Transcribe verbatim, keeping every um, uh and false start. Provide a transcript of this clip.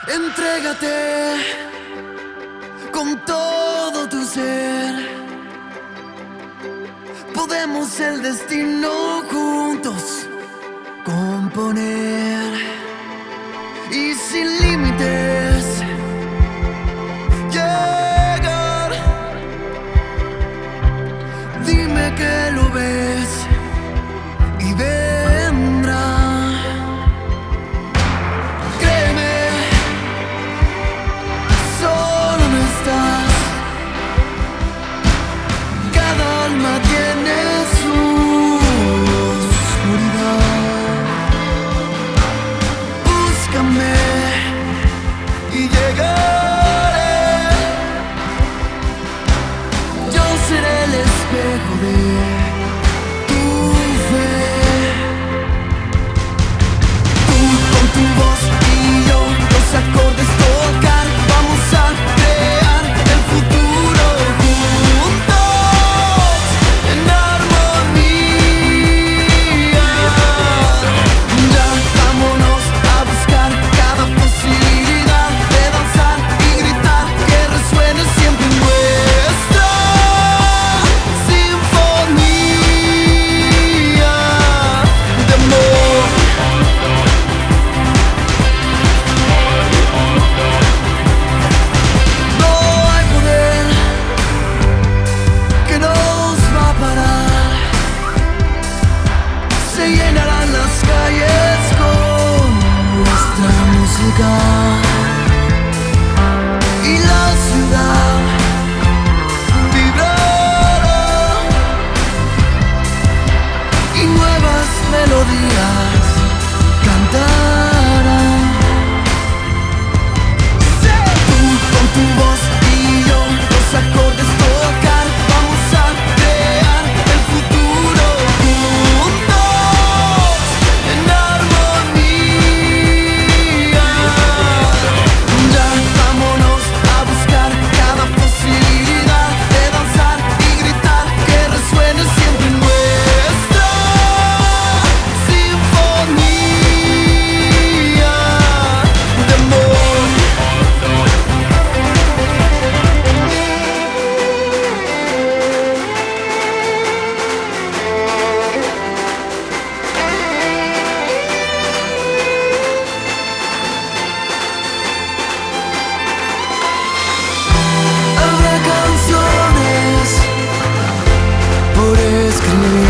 Entrégate con todo tu ser. Podemos el destino juntos componer y sin límites llegar. Dime que lo ves y vendrá. Créeme, solo no estás. Cada alma tiene su oscuridad. Búscame y llegaré. Yo seré el espejo de tu fe. Tú con tu voz y yo los acordes tocar. Vamos a crear el futuro juntos en armonía. Ya vámonos a buscar cada posibilidad de danzar y gritar, que resuene siempre nuestra sinfonía de amor. No hay poder que nos va a parar. Se llenarán las calles con nuestra música y la ciudad vibrará y nuevas melodías cantarán. Tú con tu voz y yo los acordes tocar. Vamos a crear el futuro juntos en armonía. Ya vámonos a buscar cada posibilidad de danzar y gritar, que resuene siempre nuestra sinfonía de amor. Habrá canciones por escribir.